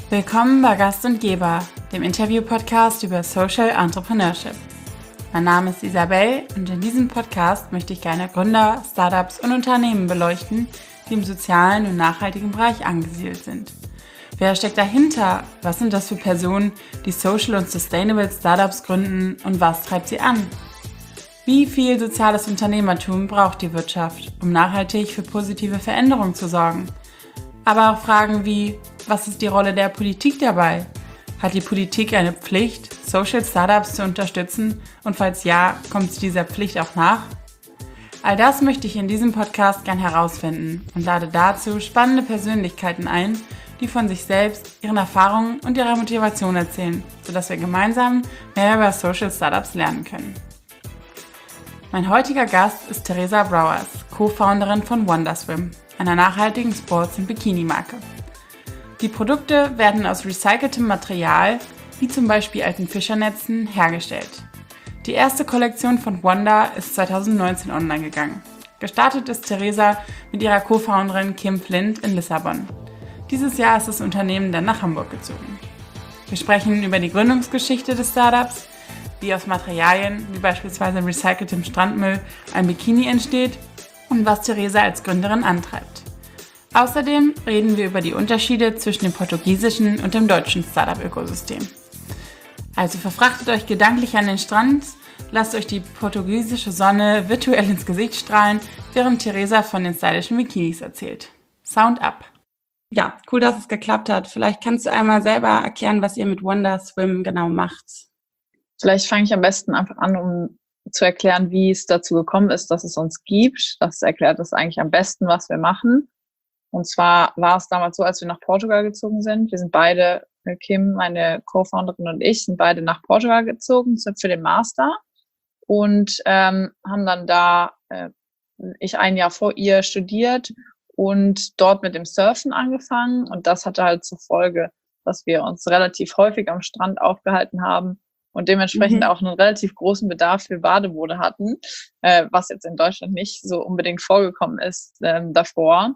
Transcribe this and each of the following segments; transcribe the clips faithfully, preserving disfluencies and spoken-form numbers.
Willkommen bei Gast und Geber, dem Interview-Podcast über Social Entrepreneurship. Mein Name ist Isabel und in diesem Podcast möchte ich gerne Gründer, Startups und Unternehmen beleuchten, die im sozialen und nachhaltigen Bereich angesiedelt sind. Wer steckt dahinter? Was sind das für Personen, die Social und Sustainable Startups gründen und was treibt sie an? Wie viel soziales Unternehmertum braucht die Wirtschaft, um nachhaltig für positive Veränderungen zu sorgen? Aber auch Fragen wie, was ist die Rolle der Politik dabei? Hat die Politik eine Pflicht, Social Startups zu unterstützen? Und falls ja, kommt sie dieser Pflicht auch nach? All das möchte ich in diesem Podcast gern herausfinden und lade dazu spannende Persönlichkeiten ein, die von sich selbst, ihren Erfahrungen und ihrer Motivation erzählen, sodass wir gemeinsam mehr über Social Startups lernen können. Mein heutiger Gast ist Theresa Brouwers, Co-Founderin von Wonderswim, einer nachhaltigen Sports- und Bikini-Marke. Die Produkte werden aus recyceltem Material, wie zum Beispiel alten Fischernetzen, hergestellt. Die erste Kollektion von Wonder ist zwanzig neunzehn online gegangen. Gestartet ist Theresa mit ihrer Co-Founderin Kim Flint in Lissabon. Dieses Jahr ist das Unternehmen dann nach Hamburg gezogen. Wir sprechen über die Gründungsgeschichte des Startups, wie aus Materialien, wie beispielsweise recyceltem Strandmüll, ein Bikini entsteht und was Theresa als Gründerin antreibt. Außerdem reden wir über die Unterschiede zwischen dem portugiesischen und dem deutschen Startup-Ökosystem. Also verfrachtet euch gedanklich an den Strand, lasst euch die portugiesische Sonne virtuell ins Gesicht strahlen, während Theresa von den stylischen Bikinis erzählt. Sound up! Ja, cool, dass es geklappt hat. Vielleicht kannst du einmal selber erklären, was ihr mit Wonderswim genau macht. Vielleicht fange ich am besten einfach an, um zu erklären, wie es dazu gekommen ist, dass es uns gibt. Das erklärt es eigentlich am besten, was wir machen. Und zwar war es damals so, als wir nach Portugal gezogen sind. Wir sind beide, Kim, meine Co-Founderin und ich, sind beide nach Portugal gezogen für den Master und ähm, haben dann da, äh, ich ein Jahr vor ihr studiert und dort mit dem Surfen angefangen. Und das hatte halt zur Folge, dass wir uns relativ häufig am Strand aufgehalten haben und dementsprechend mhm. auch einen relativ großen Bedarf für Bademode hatten, äh, was jetzt in Deutschland nicht so unbedingt vorgekommen ist ähm, davor.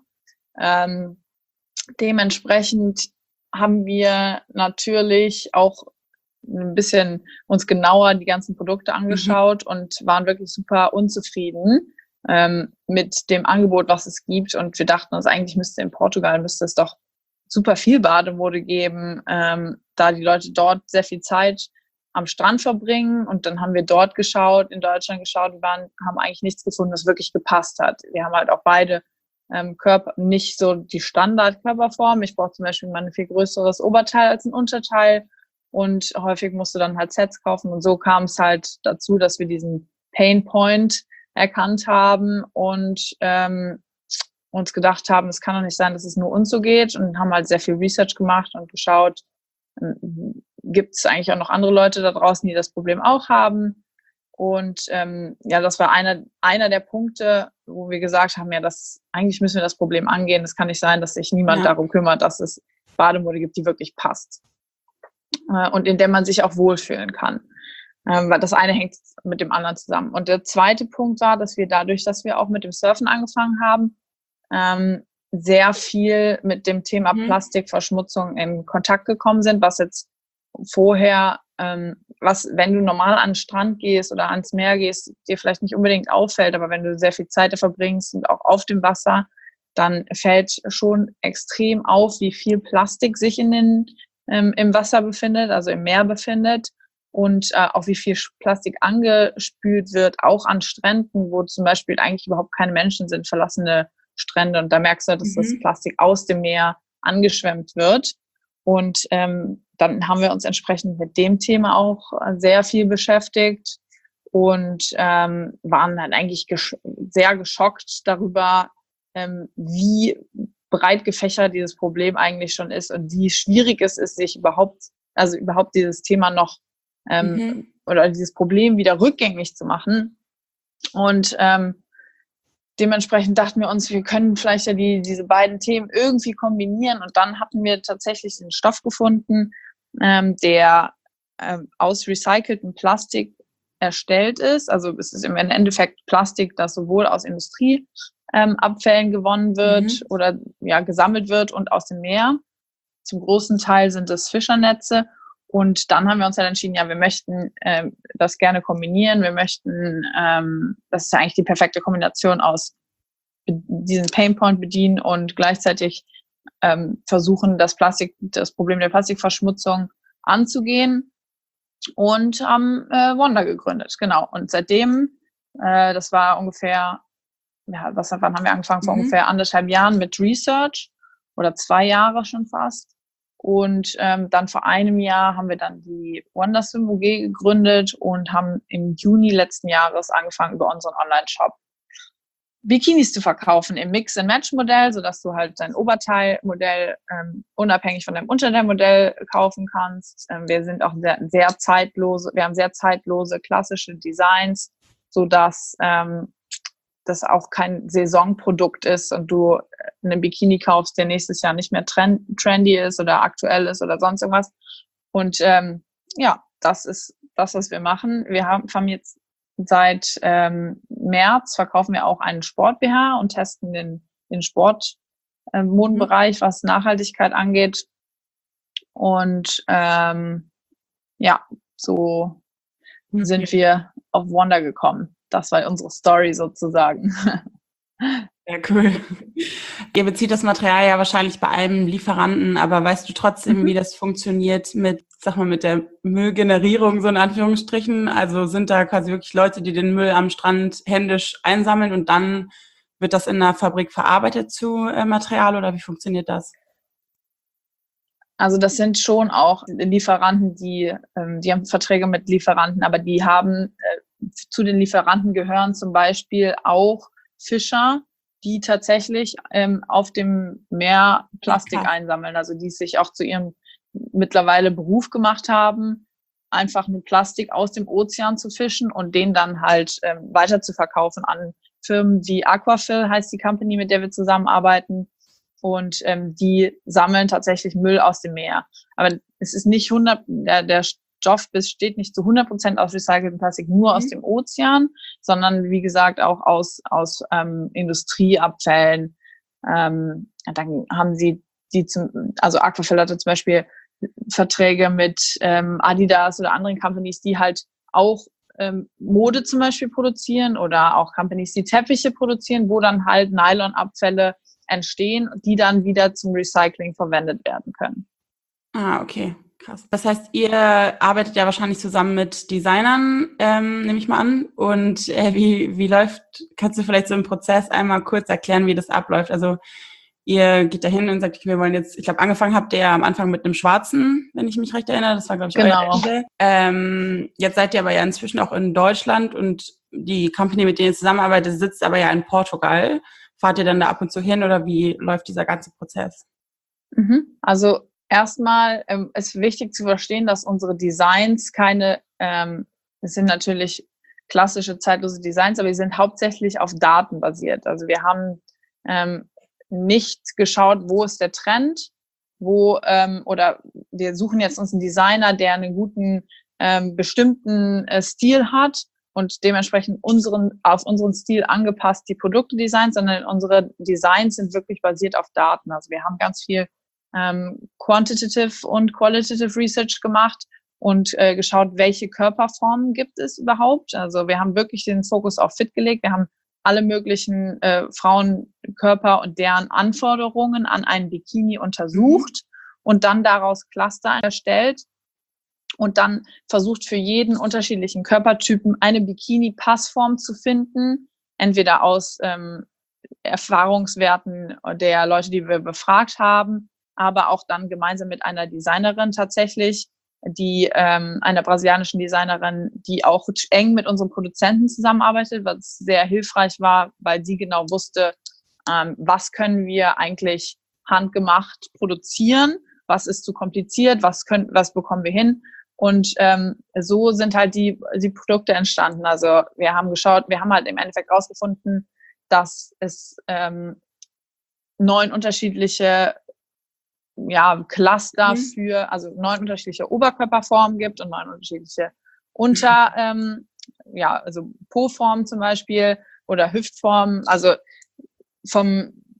Ähm, dementsprechend haben wir natürlich auch ein bisschen uns genauer die ganzen Produkte angeschaut mhm. und waren wirklich super unzufrieden ähm, mit dem Angebot, was es gibt. Und wir dachten uns, eigentlich müsste in Portugal müsste es doch super viel Bademode geben, ähm, da die Leute dort sehr viel Zeit am Strand verbringen. Und dann haben wir dort geschaut, in Deutschland geschaut, wir waren, haben eigentlich nichts gefunden, was wirklich gepasst hat. Wir haben halt auch beide ähm, Körper, nicht so die Standardkörperform. Ich brauche zum Beispiel mal ein viel größeres Oberteil als ein Unterteil und häufig musst du dann halt Sets kaufen. Und so kam es halt dazu, dass wir diesen Pain Point erkannt haben und ähm, uns gedacht haben, es kann doch nicht sein, dass es nur uns so geht, und haben halt sehr viel Research gemacht und geschaut, gibt es eigentlich auch noch andere Leute da draußen, die das Problem auch haben. Und ähm, ja, das war einer einer der Punkte, wo wir gesagt haben, ja, das eigentlich müssen wir das Problem angehen. Es kann nicht sein, dass sich niemand ja. darum kümmert, dass es Bademode gibt, die wirklich passt äh, und in der man sich auch wohlfühlen kann. Ähm, weil das eine hängt mit dem anderen zusammen. Und der zweite Punkt war, dass wir dadurch, dass wir auch mit dem Surfen angefangen haben, ähm, sehr viel mit dem Thema mhm. Plastikverschmutzung in Kontakt gekommen sind, was jetzt vorher, ähm, was, wenn du normal an den Strand gehst oder ans Meer gehst, dir vielleicht nicht unbedingt auffällt, aber wenn du sehr viel Zeit verbringst und auch auf dem Wasser, dann fällt schon extrem auf, wie viel Plastik sich in den, ähm, im Wasser befindet, also im Meer befindet, und äh, auch wie viel Plastik angespült wird, auch an Stränden, wo zum Beispiel eigentlich überhaupt keine Menschen sind, verlassene Strände, und da merkst du, dass mhm. das Plastik aus dem Meer angeschwemmt wird. Und ähm, dann haben wir uns entsprechend mit dem Thema auch sehr viel beschäftigt und ähm, waren dann eigentlich gesch- sehr geschockt darüber, ähm, wie breit gefächert dieses Problem eigentlich schon ist und wie schwierig es ist, sich überhaupt, also überhaupt dieses Thema noch ähm, mhm. oder dieses Problem wieder rückgängig zu machen. Und ähm, dementsprechend dachten wir uns, wir können vielleicht ja die, diese beiden Themen irgendwie kombinieren, und dann hatten wir tatsächlich den Stoff gefunden, ähm, der ähm, aus recyceltem Plastik erstellt ist. Also es ist im Endeffekt Plastik, das sowohl aus Industrieabfällen ähm, gewonnen wird mhm. oder ja gesammelt wird und aus dem Meer. zum großen Teil sind es Fischernetze. Und dann haben wir uns dann entschieden, ja, wir möchten äh, das gerne kombinieren. Wir möchten, ähm, das ist ja eigentlich die perfekte Kombination aus diesen Painpoint bedienen und gleichzeitig ähm, versuchen, das Plastik, das Problem der Plastikverschmutzung anzugehen. Und haben äh, Wonder gegründet, genau. Und seitdem, äh, das war ungefähr, ja, was, wann haben wir angefangen? Vor Mhm. ungefähr anderthalb Jahren mit Research oder zwei Jahre schon fast. Und ähm, dann vor einem Jahr haben wir dann die Wonderswim U G gegründet und haben im Juni letzten Jahres angefangen, über unseren Online-Shop Bikinis zu verkaufen im Mix-and-Match-Modell, sodass du halt dein Oberteilmodell ähm, unabhängig von deinem Unterteilmodell kaufen kannst. Ähm, wir sind auch sehr, sehr zeitlose, wir haben sehr zeitlose klassische Designs, sodass ähm, das auch kein Saisonprodukt ist und du einen Bikini kaufst, der nächstes Jahr nicht mehr trend, trendy ist oder aktuell ist oder sonst irgendwas. Und ähm, ja, das ist das, was wir machen. Wir haben, haben jetzt seit ähm, März verkaufen wir auch einen Sport-B H und testen den, den Sportmodenbereich, ähm, was Nachhaltigkeit angeht. Und ähm, ja, so okay. sind wir auf Wonder gekommen. Das war unsere Story sozusagen. Ja, cool. Ihr bezieht das Material ja wahrscheinlich bei einem Lieferanten, aber weißt du trotzdem, mhm. wie das funktioniert mit, sag mal, mit der Müllgenerierung, so in Anführungsstrichen? Also sind da quasi wirklich Leute, die den Müll am Strand händisch einsammeln und dann wird das in der Fabrik verarbeitet zu äh, Material oder wie funktioniert das? Also das sind schon auch Lieferanten, die, ähm, die haben Verträge mit Lieferanten, aber die haben, äh, zu den Lieferanten gehören zum Beispiel auch Fischer, die tatsächlich ähm, auf dem Meer Plastik okay. einsammeln, also die sich auch zu ihrem mittlerweile Beruf gemacht haben, einfach nur Plastik aus dem Ozean zu fischen und den dann halt ähm, weiter zu verkaufen an Firmen wie Aquafil, heißt die Company, mit der wir zusammenarbeiten. Und ähm, die sammeln tatsächlich Müll aus dem Meer. Aber es ist nicht hundert, der, der Stoff besteht nicht zu hundert Prozent aus recyceltem Plastik nur mhm. aus dem Ozean, sondern wie gesagt auch aus aus ähm, Industrieabfällen. Ähm, dann haben sie die zum, also Aquafil hatte zum Beispiel Verträge mit ähm, Adidas oder anderen Companies, die halt auch ähm, Mode zum Beispiel produzieren oder auch Companies, die Teppiche produzieren, wo dann halt Nylonabfälle entstehen, die dann wieder zum Recycling verwendet werden können. Ah, okay, krass. Das heißt, ihr arbeitet ja wahrscheinlich zusammen mit Designern, ähm, nehme ich mal an. Und äh, wie wie läuft, kannst du vielleicht so im Prozess einmal kurz erklären, wie das abläuft? Also ihr geht da hin und sagt, wir wollen jetzt, ich glaube, angefangen habt ihr ja am Anfang mit einem schwarzen, wenn ich mich recht erinnere, das war, glaube ich, genau. euer Modell. Ähm, jetzt seid ihr aber ja inzwischen auch in Deutschland und die Company, mit der ihr zusammenarbeitet, sitzt aber ja in Portugal. Fahrt ihr dann da ab und zu hin oder wie läuft dieser ganze Prozess? Mhm. Also erstmal ähm, ist wichtig zu verstehen, dass unsere Designs keine, ähm, es sind natürlich klassische zeitlose Designs, aber die sind hauptsächlich auf Daten basiert. Also wir haben ähm, nicht geschaut, wo ist der Trend, wo ähm, oder wir suchen jetzt uns einen Designer, der einen guten ähm, bestimmten äh, Stil hat und dementsprechend unseren, auf unseren Stil angepasst die Produkte designen, sondern unsere Designs sind wirklich basiert auf Daten. Also wir haben ganz viel ähm, Quantitative und Qualitative Research gemacht und äh, geschaut, welche Körperformen gibt es überhaupt. Also wir haben wirklich den Fokus auf Fit gelegt. Wir haben alle möglichen äh, Frauenkörper und deren Anforderungen an einen Bikini untersucht mhm. und dann daraus Cluster erstellt. Und dann versucht für jeden unterschiedlichen Körpertypen eine Bikini-Passform zu finden, entweder aus ähm, Erfahrungswerten der Leute, die wir befragt haben, aber auch dann gemeinsam mit einer Designerin tatsächlich, die ähm, einer brasilianischen Designerin, die auch eng mit unseren Produzenten zusammenarbeitet, was sehr hilfreich war, weil sie genau wusste, ähm, was können wir eigentlich handgemacht produzieren, was ist zu kompliziert, was können, was bekommen wir hin. Und ähm, so sind halt die, die Produkte entstanden. Also wir haben geschaut, wir haben halt im Endeffekt rausgefunden, dass es ähm, neun unterschiedliche ja, Cluster mhm. für, also neun unterschiedliche Oberkörperformen gibt und neun unterschiedliche Unter, ähm, ja, also Po-Formen zum Beispiel oder Hüftformen. Also vom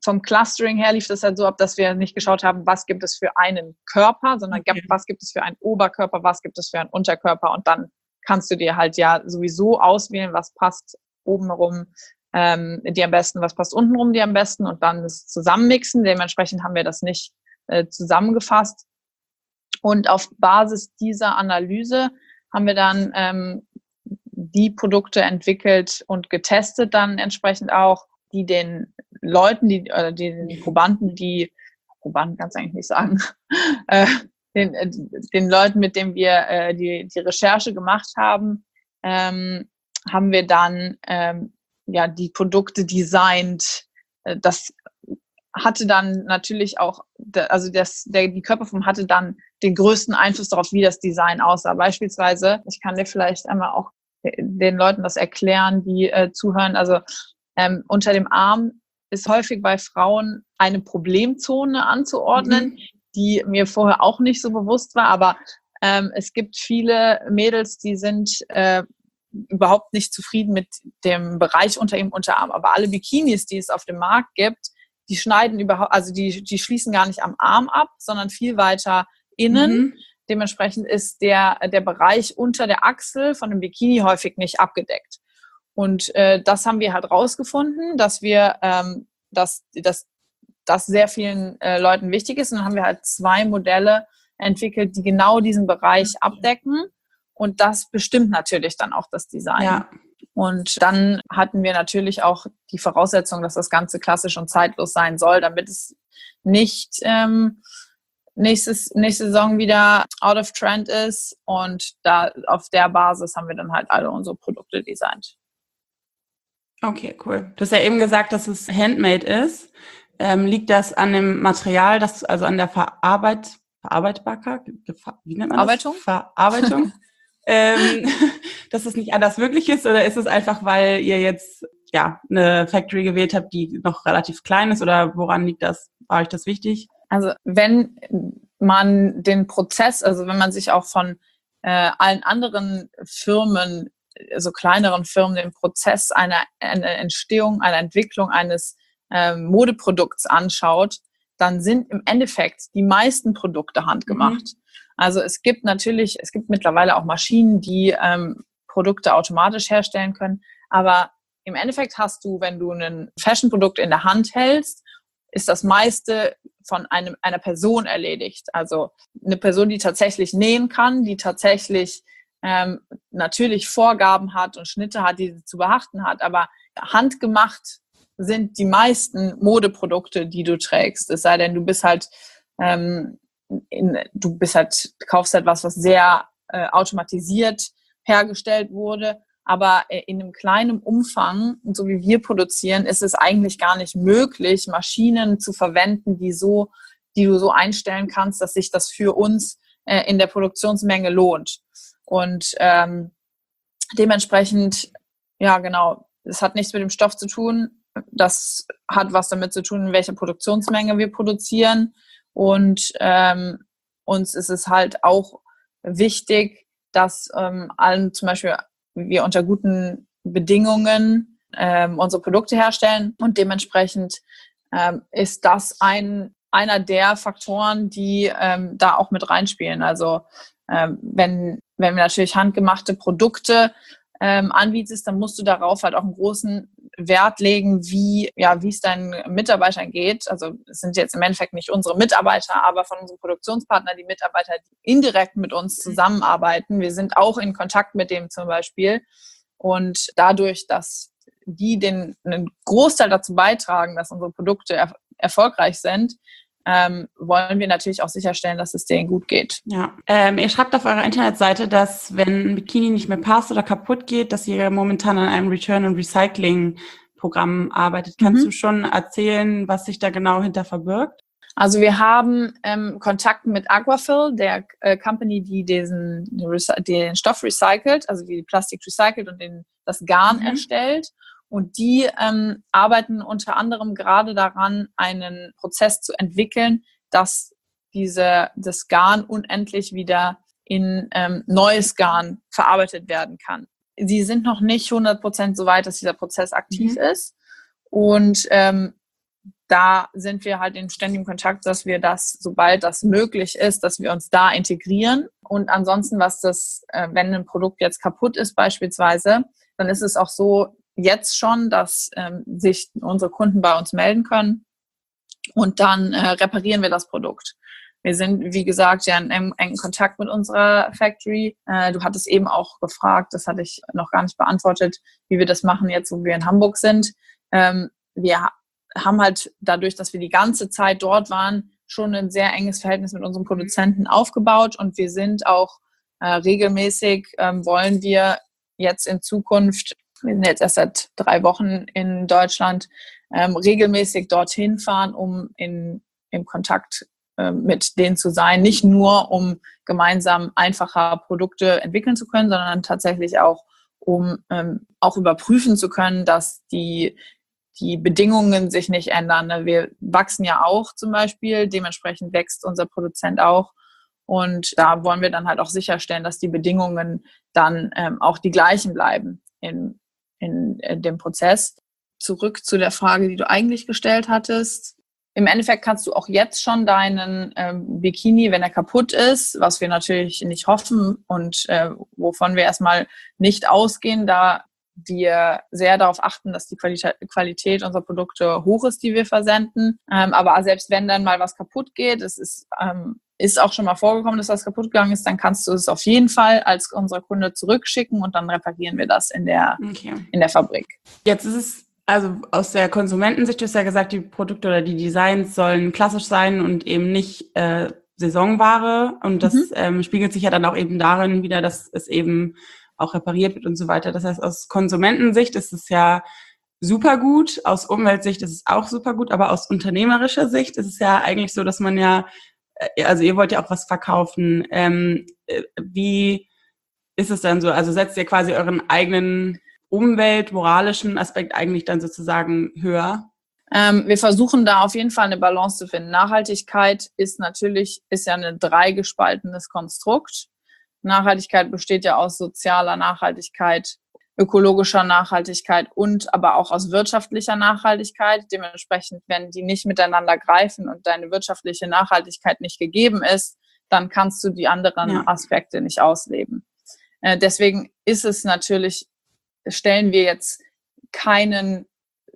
vom Clustering her lief das halt so ab, dass wir nicht geschaut haben, was gibt es für einen Körper, sondern okay. was gibt es für einen Oberkörper, was gibt es für einen Unterkörper und dann kannst du dir halt ja sowieso auswählen, was passt obenrum ähm, dir am besten, was passt untenrum dir am besten und dann das zusammenmixen. Dementsprechend haben wir das nicht äh, zusammengefasst. Und auf Basis dieser Analyse haben wir dann ähm, die Produkte entwickelt und getestet dann entsprechend auch, die den Leuten, die oder den Probanden, die Probanden kannst du eigentlich nicht sagen, äh, den, äh, den Leuten, mit denen wir äh, die, die Recherche gemacht haben, ähm, haben wir dann ähm, ja die Produkte designt. Äh, das hatte dann natürlich auch, also das, der, die Körperform hatte dann den größten Einfluss darauf, wie das Design aussah. Beispielsweise, ich kann dir vielleicht einmal auch den Leuten das erklären, die äh, zuhören. Also ähm, unter dem Arm ist häufig bei Frauen eine Problemzone anzuordnen, mhm. die mir vorher auch nicht so bewusst war. Aber ähm, es gibt viele Mädels, die sind äh, überhaupt nicht zufrieden mit dem Bereich unter ihrem Unterarm. Aber alle Bikinis, die es auf dem Markt gibt, die schneiden überhaupt, also die, die schließen gar nicht am Arm ab, sondern viel weiter innen. Mhm. Dementsprechend ist der, der Bereich unter der Achsel von dem Bikini häufig nicht abgedeckt. Und äh, das haben wir halt rausgefunden, dass wir, ähm, dass, dass das sehr vielen äh, Leuten wichtig ist. Und dann haben wir halt zwei Modelle entwickelt, die genau diesen Bereich abdecken. Und das bestimmt natürlich dann auch das Design. Ja. Und dann hatten wir natürlich auch die Voraussetzung, dass das Ganze klassisch und zeitlos sein soll, damit es nicht ähm, nächstes, nächste Saison wieder out of trend ist. Und da auf der Basis haben wir dann halt alle unsere Produkte designt. Okay, cool. Du hast ja eben gesagt, dass es handmade ist. Ähm, liegt das an dem Material, das also an der Verarbeit, Verarbeitbarkeit? Wie nennt man das? Verarbeitung? Verarbeitung. ähm, dass es nicht anders möglich ist, oder ist es einfach, weil ihr jetzt ja eine Factory gewählt habt, die noch relativ klein ist, oder woran liegt das? War euch das wichtig? Also wenn man den Prozess, also wenn man sich auch von äh, allen anderen Firmen, also kleineren Firmen, den Prozess einer, einer Entstehung, einer Entwicklung eines ähm, Modeprodukts anschaut, dann sind im Endeffekt die meisten Produkte handgemacht. Mhm. Also es gibt natürlich, es gibt mittlerweile auch Maschinen, die ähm, Produkte automatisch herstellen können. Aber im Endeffekt hast du, wenn du ein Fashion-Produkt in der Hand hältst, ist das meiste von einem, einer Person erledigt. Also eine Person, die tatsächlich nähen kann, die tatsächlich ähm, natürlich Vorgaben hat und Schnitte hat, die sie zu beachten hat. Aber handgemacht sind die meisten Modeprodukte, die du trägst. Es sei denn, du bist halt ähm, In, du bist halt, kaufst halt was, was sehr äh, automatisiert hergestellt wurde, aber äh, in einem kleinen Umfang, so wie wir produzieren, ist es eigentlich gar nicht möglich, Maschinen zu verwenden, die so, die du so einstellen kannst, dass sich das für uns äh, in der Produktionsmenge lohnt. Und ähm, dementsprechend, ja genau, es hat nichts mit dem Stoff zu tun, das hat was damit zu tun, in welcher Produktionsmenge wir produzieren. Und ähm, uns ist es halt auch wichtig, dass ähm, allen zum Beispiel wir unter guten Bedingungen ähm, unsere Produkte herstellen. Und dementsprechend ähm, ist das ein einer der Faktoren, die ähm, da auch mit reinspielen. Also ähm, wenn, wenn wir natürlich handgemachte Produkte ähm, anbietest, dann musst du darauf halt auch einen großen Wert legen, wie ja, wie es deinen Mitarbeitern geht. Also es sind jetzt im Endeffekt nicht unsere Mitarbeiter, aber von unserem Produktionspartner die Mitarbeiter, die indirekt mit uns zusammenarbeiten. Wir sind auch in Kontakt mit dem zum Beispiel. Und dadurch, dass die den einen Großteil dazu beitragen, dass unsere Produkte er, erfolgreich sind, ähm, wollen wir natürlich auch sicherstellen, dass es denen gut geht. Ja, ähm, ihr schreibt auf eurer Internetseite, dass wenn ein Bikini nicht mehr passt oder kaputt geht, dass ihr momentan an einem Return- und Recycling-Programm arbeitet. Mhm. Kannst du schon erzählen, was sich da genau hinter verbirgt? Also wir haben ähm, Kontakt mit Aquafil, der äh, Company, die diesen den Stoff recycelt, also die Plastik recycelt und den, das Garn mhm. erstellt. Und die ähm, arbeiten unter anderem gerade daran, einen Prozess zu entwickeln, dass diese, das Garn unendlich wieder in ähm, neues Garn verarbeitet werden kann. Sie sind noch nicht hundert Prozent so weit, dass dieser Prozess aktiv mhm. ist. Und ähm, da sind wir halt in ständigem Kontakt, dass wir das, sobald das möglich ist, dass wir uns da integrieren. Und ansonsten, was das, äh, wenn ein Produkt jetzt kaputt ist beispielsweise, dann ist es auch so jetzt schon, dass ähm, sich unsere Kunden bei uns melden können und dann äh, reparieren wir das Produkt. Wir sind, wie gesagt, ja in engem, engen Kontakt mit unserer Factory. Äh, du hattest eben auch gefragt, das hatte ich noch gar nicht beantwortet, wie wir das machen jetzt, wo wir in Hamburg sind. Ähm, wir haben halt dadurch, dass wir die ganze Zeit dort waren, schon ein sehr enges Verhältnis mit unseren Produzenten aufgebaut und wir sind auch äh, regelmäßig, ähm, wollen wir jetzt in Zukunft, wir sind jetzt erst seit drei Wochen in Deutschland, ähm, regelmäßig dorthin fahren, um in, im Kontakt äh, mit denen zu sein, nicht nur um gemeinsam einfacher Produkte entwickeln zu können, sondern tatsächlich auch, um ähm, auch überprüfen zu können, dass die die Bedingungen sich nicht ändern. Wir wachsen ja auch zum Beispiel, dementsprechend wächst unser Produzent auch. Und da wollen wir dann halt auch sicherstellen, dass die Bedingungen dann ähm, auch die gleichen bleiben in, in, in dem Prozess. Zurück zu der Frage, die du eigentlich gestellt hattest. Im Endeffekt kannst du auch jetzt schon deinen ähm, Bikini, wenn er kaputt ist, was wir natürlich nicht hoffen und äh, wovon wir erstmal nicht ausgehen, da wir sehr darauf achten, dass die Qualität, Qualität unserer Produkte hoch ist, die wir versenden. Ähm, aber selbst wenn dann mal was kaputt geht, es ist, ähm, ist auch schon mal vorgekommen, dass was kaputt gegangen ist, dann kannst du es auf jeden Fall als unser Kunde zurückschicken und dann reparieren wir das in der, okay. in der Fabrik. Jetzt ist es, also aus der Konsumentensicht, du hast ja gesagt, die Produkte oder die Designs sollen klassisch sein und eben nicht äh, Saisonware. Und das mhm. ähm, spiegelt sich ja dann auch eben darin wieder, dass es eben auch repariert wird und so weiter. Das heißt, aus Konsumentensicht ist es ja super gut, aus Umweltsicht ist es auch super gut, aber aus unternehmerischer Sicht ist es ja eigentlich so, dass man ja, also ihr wollt ja auch was verkaufen. Ähm, wie ist es dann so? Also setzt ihr quasi euren eigenen Umwelt-, moralischen Aspekt eigentlich dann sozusagen höher? Ähm, wir versuchen da auf jeden Fall eine Balance zu finden. Nachhaltigkeit ist natürlich, ist ja ein dreigespaltenes Konstrukt. Nachhaltigkeit besteht ja aus sozialer Nachhaltigkeit, ökologischer Nachhaltigkeit und aber auch aus wirtschaftlicher Nachhaltigkeit. Dementsprechend, wenn die nicht miteinander greifen und deine wirtschaftliche Nachhaltigkeit nicht gegeben ist, dann kannst du die anderen ja. Aspekte nicht ausleben. Äh, deswegen ist es natürlich, stellen wir jetzt keinen,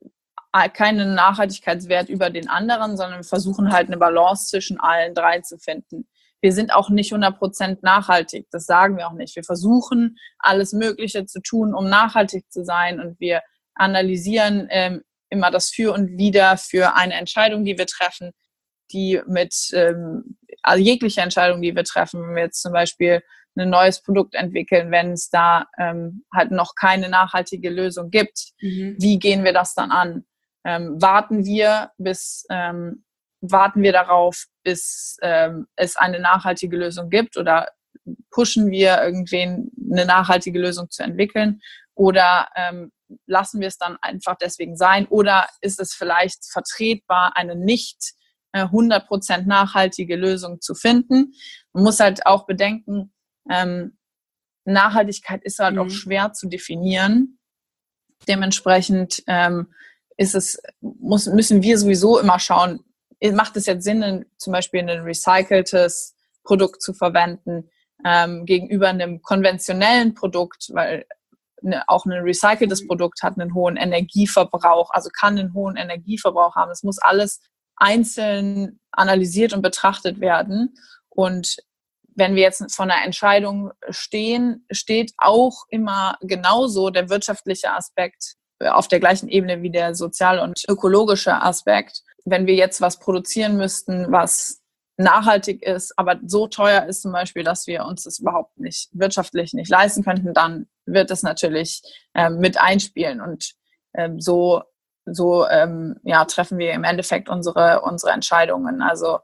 keinen Nachhaltigkeitswert über den anderen, sondern wir versuchen halt eine Balance zwischen allen drei zu finden. Wir sind auch nicht hundert Prozent nachhaltig, das sagen wir auch nicht. Wir versuchen, alles Mögliche zu tun, um nachhaltig zu sein und wir analysieren ähm, immer das Für und Wider für eine Entscheidung, die wir treffen, die mit, ähm, also jegliche Entscheidung, die wir treffen, wenn wir jetzt zum Beispiel ein neues Produkt entwickeln, wenn es da ähm, halt noch keine nachhaltige Lösung gibt, mhm. wie gehen wir das dann an? Ähm, warten wir bis... Ähm, warten wir darauf, bis ähm, es eine nachhaltige Lösung gibt oder pushen wir irgendwen, eine nachhaltige Lösung zu entwickeln oder ähm, lassen wir es dann einfach deswegen sein oder ist es vielleicht vertretbar, eine nicht äh, hundert Prozent nachhaltige Lösung zu finden. Man muss halt auch bedenken, ähm, Nachhaltigkeit ist halt mhm. auch schwer zu definieren. Dementsprechend ähm, ist es, muss, müssen wir sowieso immer schauen, macht es jetzt Sinn, zum Beispiel ein recyceltes Produkt zu verwenden ähm, gegenüber einem konventionellen Produkt, weil ne, auch ein recyceltes Produkt hat einen hohen Energieverbrauch, also kann einen hohen Energieverbrauch haben. Es muss alles einzeln analysiert und betrachtet werden. Und wenn wir jetzt vor einer Entscheidung stehen, steht auch immer genauso der wirtschaftliche Aspekt auf der gleichen Ebene wie der soziale und ökologische Aspekt. Wenn wir jetzt was produzieren müssten, was nachhaltig ist, aber so teuer ist zum Beispiel, dass wir uns das überhaupt nicht wirtschaftlich nicht leisten könnten, dann wird das natürlich ähm, mit einspielen und ähm, so so ähm, ja treffen wir im Endeffekt unsere unsere Entscheidungen. Also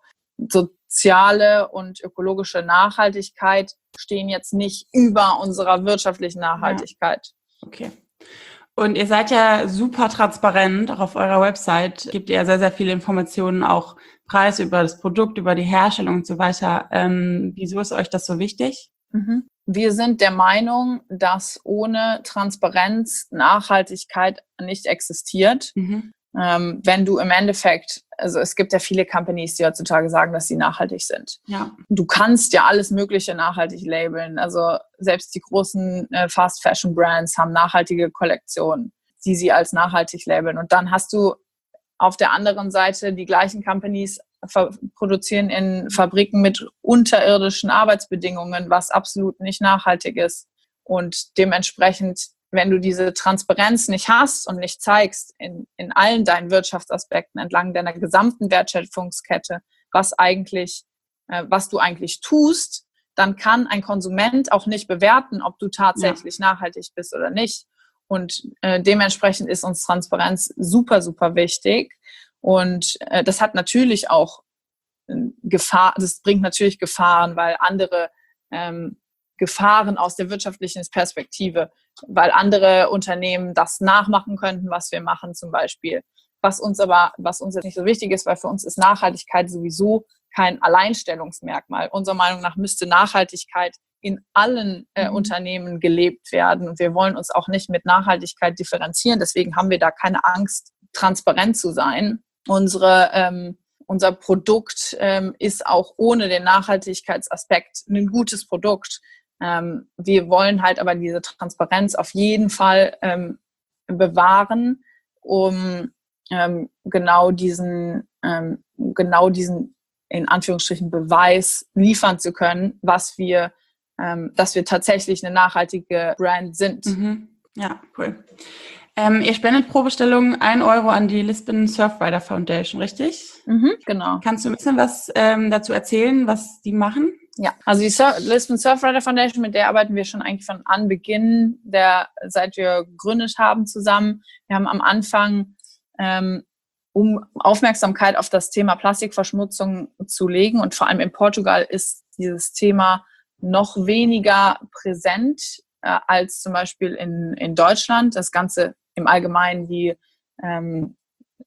soziale und ökologische Nachhaltigkeit stehen jetzt nicht über unserer wirtschaftlichen Nachhaltigkeit. Ja. Okay. Und ihr seid ja super transparent, auch auf eurer Website gebt ihr ja sehr, sehr viele Informationen, auch Preis über das Produkt, über die Herstellung und so weiter. Ähm, wieso ist euch das so wichtig? Mhm. Wir sind der Meinung, dass ohne Transparenz Nachhaltigkeit nicht existiert. Mhm. ähm, wenn du im Endeffekt, also es gibt ja viele Companies, die heutzutage sagen, dass sie nachhaltig sind. Ja. Du kannst ja alles Mögliche nachhaltig labeln. Also selbst die großen äh, Fast-Fashion-Brands haben nachhaltige Kollektionen, die sie als nachhaltig labeln. Und dann hast du auf der anderen Seite die gleichen Companies produzieren in Fabriken mit unterirdischen Arbeitsbedingungen, was absolut nicht nachhaltig ist. Und dementsprechend, wenn du diese Transparenz nicht hast und nicht zeigst in, in allen deinen Wirtschaftsaspekten entlang deiner gesamten Wertschöpfungskette, was eigentlich, äh, was du eigentlich tust, dann kann ein Konsument auch nicht bewerten, ob du tatsächlich ja. nachhaltig bist oder nicht. Und äh, dementsprechend ist uns Transparenz super, super wichtig. Und äh, das hat natürlich auch äh, Gefahr, das bringt natürlich Gefahren, weil andere ähm, Gefahren aus der wirtschaftlichen Perspektive, weil andere Unternehmen das nachmachen könnten, was wir machen zum Beispiel. Was uns aber, was uns jetzt nicht so wichtig ist, weil für uns ist Nachhaltigkeit sowieso kein Alleinstellungsmerkmal. Unserer Meinung nach müsste Nachhaltigkeit in allen äh, mhm. Unternehmen gelebt werden. Und wir wollen uns auch nicht mit Nachhaltigkeit differenzieren. Deswegen haben wir da keine Angst, transparent zu sein. Unsere, ähm, unser Produkt ähm, ist auch ohne den Nachhaltigkeitsaspekt ein gutes Produkt. Ähm, wir wollen halt aber diese Transparenz auf jeden Fall ähm, bewahren, um ähm, genau diesen, ähm, genau diesen, in Anführungsstrichen, Beweis liefern zu können, was wir, ähm, dass wir tatsächlich eine nachhaltige Brand sind. Mhm. Ja, cool. Ähm, ihr spendet pro Bestellung ein Euro an die Lisbon Surfrider Foundation, richtig? Mhm, genau. Kannst du ein bisschen was ähm, dazu erzählen, was die machen? Ja, also die Sur- Lisbon Surfrider Foundation, mit der arbeiten wir schon eigentlich von Anbeginn, der, seit wir gegründet haben, zusammen. Wir haben am Anfang, ähm, um Aufmerksamkeit auf das Thema Plastikverschmutzung zu legen, und vor allem in Portugal ist dieses Thema noch weniger präsent äh, als zum Beispiel in, in Deutschland. Das Ganze im Allgemeinen, die, ähm,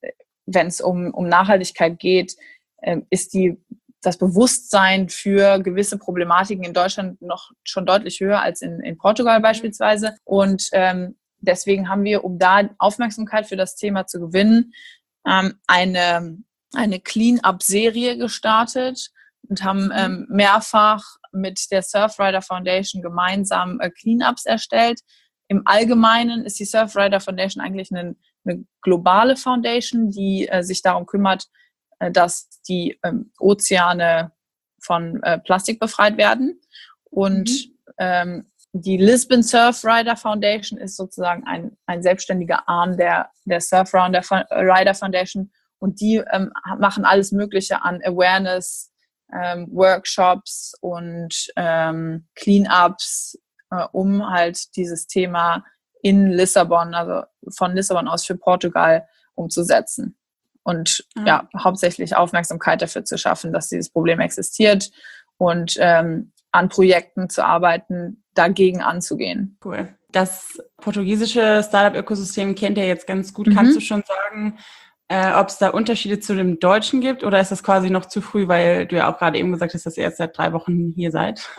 wenn es um, um Nachhaltigkeit geht, äh, ist die das Bewusstsein für gewisse Problematiken in Deutschland noch schon deutlich höher als in, in Portugal beispielsweise. Und ähm, deswegen haben wir, um da Aufmerksamkeit für das Thema zu gewinnen, ähm, eine, eine Clean-Up-Serie gestartet und haben ähm, mehrfach mit der Surfrider Foundation gemeinsam äh, Clean-Ups erstellt. Im Allgemeinen ist die Surfrider Foundation eigentlich eine, eine globale Foundation, die äh, sich darum kümmert, dass die ähm, Ozeane von äh, Plastik befreit werden. Und mhm. ähm, die Lisbon Surfrider Foundation ist sozusagen ein, ein selbstständiger Arm der, der Surfrider Foundation. Und die ähm, machen alles Mögliche an Awareness, ähm, Workshops und ähm, Cleanups, äh, um halt dieses Thema in Lissabon, also von Lissabon aus für Portugal, umzusetzen. Und ja. ja, hauptsächlich Aufmerksamkeit dafür zu schaffen, dass dieses Problem existiert und ähm, an Projekten zu arbeiten, dagegen anzugehen. Cool. Das portugiesische Startup-Ökosystem kennt ihr jetzt ganz gut. Mhm. Kannst du schon sagen, äh, ob es da Unterschiede zu dem Deutschen gibt, oder ist das quasi noch zu früh, weil du ja auch gerade eben gesagt hast, dass ihr jetzt seit drei Wochen hier seid?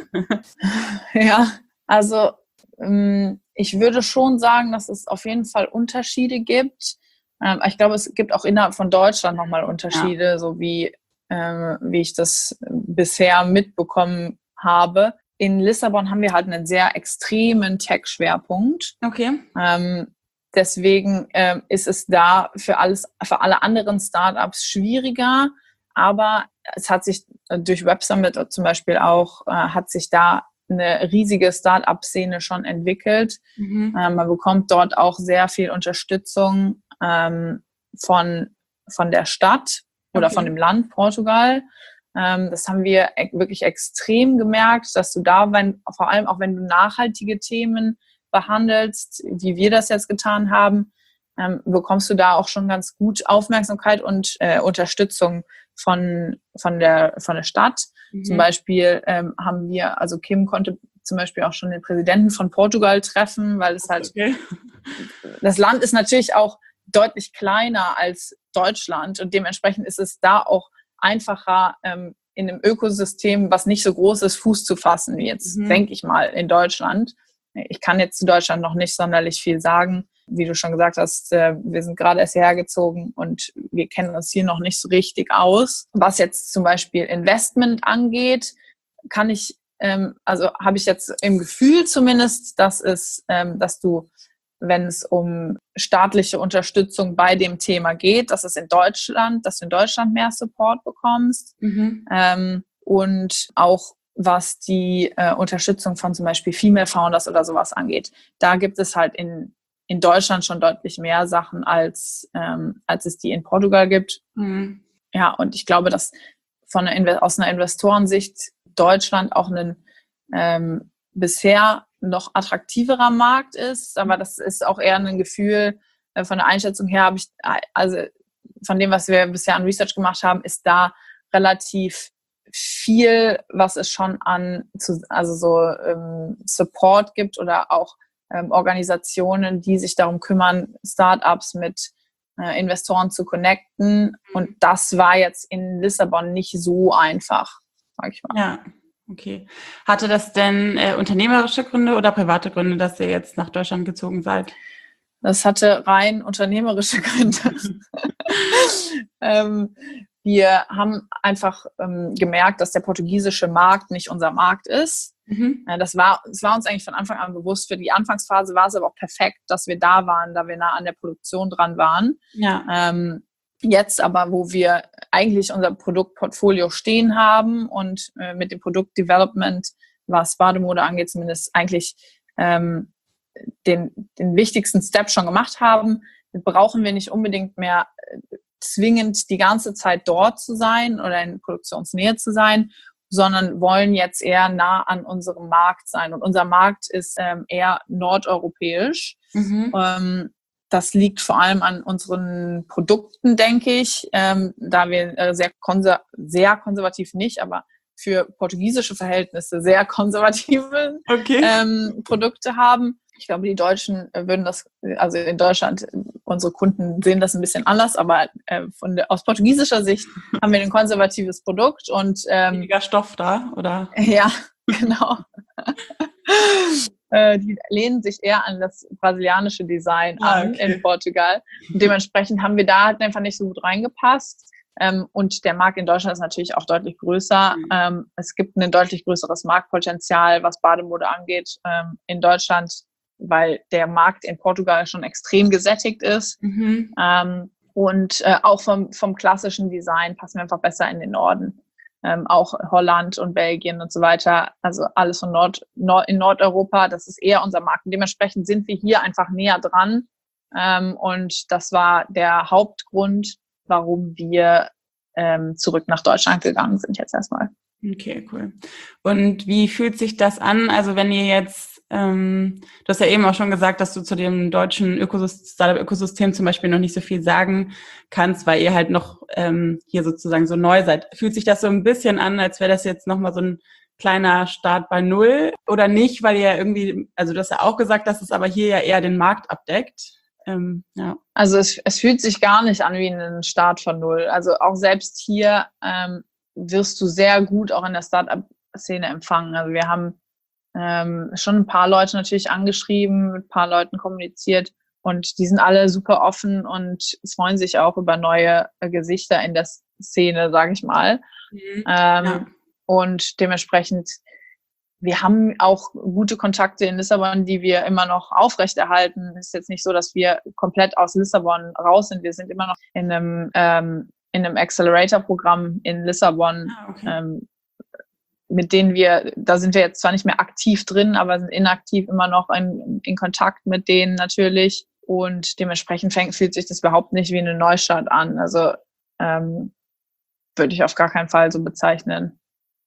Ja, also ähm, ich würde schon sagen, dass es auf jeden Fall Unterschiede gibt. Ich glaube, es gibt auch innerhalb von Deutschland nochmal Unterschiede, ja. so wie, äh, wie ich das bisher mitbekommen habe. In Lissabon haben wir halt einen sehr extremen Tech-Schwerpunkt. Okay. Ähm, deswegen äh, ist es da für alles, für alle anderen Startups schwieriger. Aber es hat sich durch Web Summit zum Beispiel auch, äh, hat sich da eine riesige Startup-Szene schon entwickelt. Mhm. Äh, man bekommt dort auch sehr viel Unterstützung ähm, von, von der Stadt oder okay. von dem Land Portugal. Ähm, das haben wir e- wirklich extrem gemerkt, dass du da, wenn, vor allem auch wenn du nachhaltige Themen behandelst, wie wir das jetzt getan haben, ähm, bekommst du da auch schon ganz gut Aufmerksamkeit und äh, Unterstützung von, von, der, von der Stadt. Mhm. Zum Beispiel ähm, haben wir, also Kim konnte zum Beispiel auch schon den Präsidenten von Portugal treffen, weil es halt, okay. das Land ist natürlich auch deutlich kleiner als Deutschland und dementsprechend ist es da auch einfacher, ähm, in einem Ökosystem, was nicht so groß ist, Fuß zu fassen, wie jetzt, mhm. denke ich mal, in Deutschland. Ich kann jetzt zu Deutschland noch nicht sonderlich viel sagen, wie du schon gesagt hast, äh, wir sind gerade erst hierher gezogen und wir kennen uns hier noch nicht so richtig aus. Was jetzt zum Beispiel Investment angeht, kann ich, ähm, also habe ich jetzt im Gefühl zumindest, dass es, ähm, dass du, wenn es um staatliche Unterstützung bei dem Thema geht, dass es in Deutschland, dass du in Deutschland mehr Support bekommst. Mhm. Ähm, und auch was die äh, Unterstützung von zum Beispiel Female Founders oder sowas angeht. Da gibt es halt in, in Deutschland schon deutlich mehr Sachen, als, ähm, als es die in Portugal gibt. Mhm. Ja, und ich glaube, dass von einer, aus einer Investorensicht Deutschland auch ein ähm, bisher noch attraktiverer Markt ist, aber das ist auch eher ein Gefühl, äh, von der Einschätzung her habe ich, also von dem, was wir bisher an Research gemacht haben, ist da relativ viel, was es schon an also so ähm, Support gibt oder auch ähm, Organisationen, die sich darum kümmern, Startups mit äh, Investoren zu connecten. Und das war jetzt in Lissabon nicht so einfach, sag ich mal. Ja, okay. Hatte das denn äh, unternehmerische Gründe oder private Gründe, dass ihr jetzt nach Deutschland gezogen seid? Das hatte rein unternehmerische Gründe. ähm, Wir haben einfach ähm, gemerkt, dass der portugiesische Markt nicht unser Markt ist. Mhm. Äh, das war, das war uns eigentlich von Anfang an bewusst. Für die Anfangsphase war es aber auch perfekt, dass wir da waren, da wir nah an der Produktion dran waren. Ja. Ähm, jetzt aber, wo wir eigentlich unser Produktportfolio stehen haben und äh, mit dem Produktdevelopment, was Bademode angeht, zumindest eigentlich ähm, den, den wichtigsten Step schon gemacht haben, brauchen wir nicht unbedingt mehr zwingend die ganze Zeit dort zu sein oder in Produktionsnähe zu sein, sondern wollen jetzt eher nah an unserem Markt sein. Und unser Markt ist ähm, eher nordeuropäisch. Mhm. Ähm, das liegt vor allem an unseren Produkten, denke ich, ähm, da wir äh, sehr, konser- sehr konservativ nicht, aber für portugiesische Verhältnisse sehr konservative okay. ähm, Produkte haben. Ich glaube, die Deutschen würden das, also in Deutschland, unsere Kunden sehen das ein bisschen anders, aber äh, von der, aus portugiesischer Sicht haben wir ein konservatives Produkt und ähm, weniger Stoff da, oder? Ja, genau. äh, die lehnen sich eher an das brasilianische Design ah, an okay. in Portugal. Und dementsprechend haben wir da halt einfach nicht so gut reingepasst. Ähm, und der Markt in Deutschland ist natürlich auch deutlich größer. Mhm. Ähm, es gibt ein deutlich größeres Marktpotenzial, was Bademode angeht, ähm, in Deutschland, weil der Markt in Portugal schon extrem gesättigt ist. Mhm. Ähm, und äh, auch vom, vom klassischen Design passen wir einfach besser in den Norden. Ähm, auch Holland und Belgien und so weiter, also alles von Nord, Nord, in Nordeuropa, das ist eher unser Markt. Und dementsprechend sind wir hier einfach näher dran. Ähm, und das war der Hauptgrund, warum wir ähm, zurück nach Deutschland gegangen sind jetzt erstmal. Okay, cool. Und wie fühlt sich das an? Also wenn ihr jetzt, ähm, du hast ja eben auch schon gesagt, dass du zu dem deutschen Ökosystem, Startup-Ökosystem zum Beispiel noch nicht so viel sagen kannst, weil ihr halt noch ähm, hier sozusagen so neu seid. Fühlt sich das so ein bisschen an, als wäre das jetzt nochmal so ein kleiner Start bei Null oder nicht, weil ihr ja irgendwie, also du hast ja auch gesagt, dass es aber hier ja eher den Markt abdeckt. Ähm, ja. Also es, es fühlt sich gar nicht an wie ein Start von Null. Also auch selbst hier ähm, wirst du sehr gut auch in der Startup-Szene empfangen. Also wir haben ähm, schon ein paar Leute natürlich angeschrieben, mit ein paar Leuten kommuniziert und die sind alle super offen und freuen sich auch über neue äh, Gesichter in der Szene, sage ich mal. Mhm. Ähm, ja. Und dementsprechend, wir haben auch gute Kontakte in Lissabon, die wir immer noch aufrechterhalten. Es ist jetzt nicht so, dass wir komplett aus Lissabon raus sind. Wir sind immer noch in einem, ähm, in einem Accelerator-Programm in Lissabon, ah, okay. ähm, mit denen wir, da sind wir jetzt zwar nicht mehr aktiv drin, aber sind inaktiv immer noch in, in Kontakt mit denen natürlich. Und dementsprechend fängt, fühlt sich das überhaupt nicht wie eine Neustart an. Also ähm, würde ich auf gar keinen Fall so bezeichnen.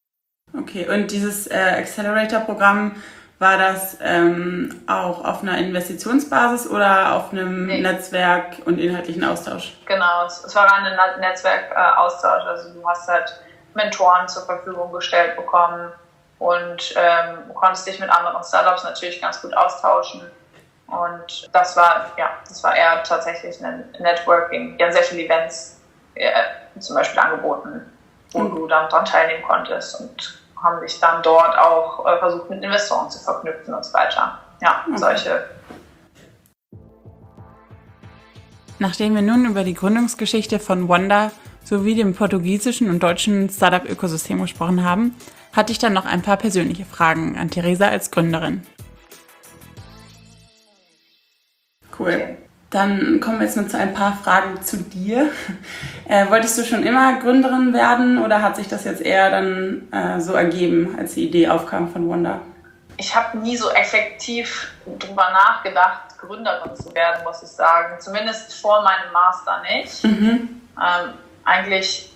Okay, und dieses äh, Accelerator-Programm, war das ähm, auch auf einer Investitionsbasis oder auf einem nee. Netzwerk und inhaltlichen Austausch? Genau, es, es war ein Netzwerkaustausch. Äh, also du hast halt Mentoren zur Verfügung gestellt bekommen und ähm, konntest dich mit anderen Startups natürlich ganz gut austauschen. Und das war, ja, das war eher tatsächlich ein Networking. Wir haben sehr viele Events äh, zum Beispiel angeboten, wo mhm. du dann dran teilnehmen konntest und haben sich dann dort auch äh, versucht, mit Investoren zu verknüpfen und so weiter. Ja, okay. solche. Nachdem wir nun über die Gründungsgeschichte von Wonder sowie dem portugiesischen und deutschen Startup-Ökosystem gesprochen haben, hatte ich dann noch ein paar persönliche Fragen an Theresa als Gründerin. Cool. Dann kommen wir jetzt noch zu ein paar Fragen zu dir. Äh, wolltest du schon immer Gründerin werden oder hat sich das jetzt eher dann äh, so ergeben, als die Idee aufkam von Wonder? Ich habe nie so effektiv drüber nachgedacht, Gründerin zu werden, muss ich sagen. Zumindest vor meinem Master nicht. Mhm. Ähm, eigentlich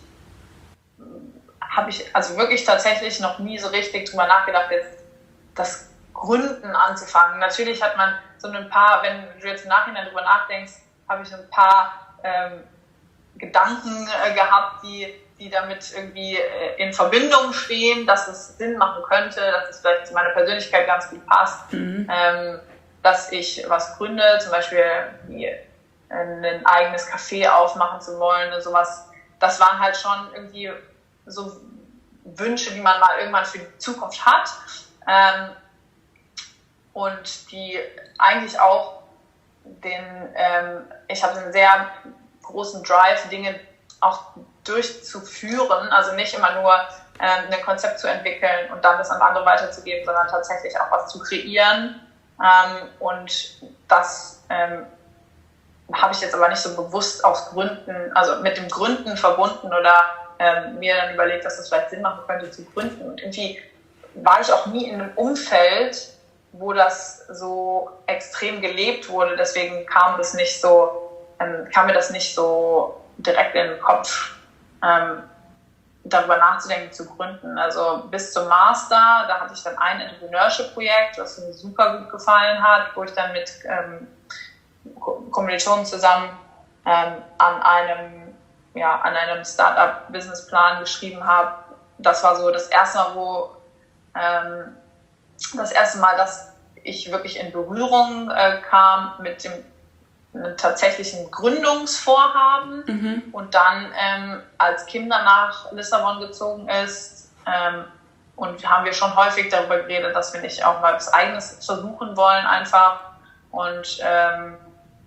habe ich also wirklich tatsächlich noch nie so richtig drüber nachgedacht, jetzt das Gründen anzufangen. Natürlich hat man so ein paar, wenn du jetzt im Nachhinein drüber nachdenkst, habe ich ein paar ähm, Gedanken äh, gehabt, die, die damit irgendwie äh, in Verbindung stehen, dass es Sinn machen könnte, dass es vielleicht zu meiner Persönlichkeit ganz gut passt, mhm. ähm, dass ich was gründe, zum Beispiel wie ein eigenes Café aufmachen zu wollen und sowas. Das waren halt schon irgendwie so Wünsche, die man mal irgendwann für die Zukunft hat. Ähm, und die eigentlich auch den, ähm, ich habe einen sehr großen Drive, Dinge auch durchzuführen, also nicht immer nur ähm, ein Konzept zu entwickeln und dann das an andere weiterzugeben, sondern tatsächlich auch was zu kreieren. Ähm, und das ähm, habe ich jetzt aber nicht so bewusst aus Gründen, also mit dem Gründen verbunden oder ähm, mir dann überlegt, dass das vielleicht Sinn machen könnte zu gründen. Und irgendwie war ich auch nie in einem Umfeld, wo das so extrem gelebt wurde. Deswegen kam das nicht so, ähm, kam mir das nicht so direkt in den Kopf, ähm, darüber nachzudenken, zu gründen. Also bis zum Master, da hatte ich dann ein Entrepreneurship-Projekt, was mir super gut gefallen hat, wo ich dann mit ähm, Kommilitonen zusammen ähm, an einem, ja, an einem Startup-Businessplan geschrieben habe. Das war so das erste Mal, wo ähm, das erste Mal, dass ich wirklich in Berührung äh, kam mit dem einem tatsächlichen Gründungsvorhaben. Mhm. Und dann, ähm, als Kim dann nach Lissabon gezogen ist, ähm, und haben wir schon häufig darüber geredet, dass wir nicht auch mal was Eigenes versuchen wollen einfach. Und ähm,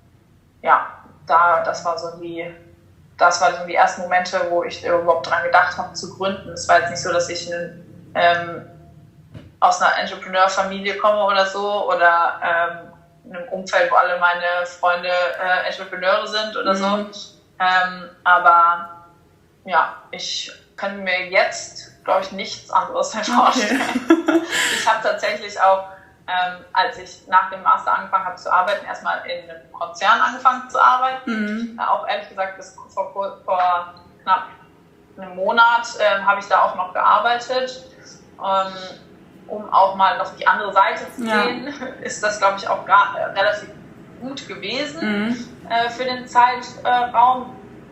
ja, da, das war so die, das waren so die ersten Momente, wo ich überhaupt dran gedacht habe, zu gründen. Es war jetzt nicht so, dass ich einen, ähm, aus einer Entrepreneur-Familie komme oder so oder ähm, in einem Umfeld, wo alle meine Freunde äh, Entrepreneure sind oder so. Mhm. Ähm, aber ja, ich kann mir jetzt, glaube ich, nichts anderes mehr vorstellen. Okay. Ich habe tatsächlich auch, ähm, als ich nach dem Master angefangen habe zu arbeiten, erstmal in einem Konzern angefangen zu arbeiten. Mhm. Äh, auch ehrlich gesagt, bis vor, vor knapp einem Monat äh, habe ich da auch noch gearbeitet. Ähm, um auch mal noch die andere Seite zu sehen, ja. Ist das, glaube ich, auch gar, äh, relativ gut gewesen mhm. äh, für den Zeitraum.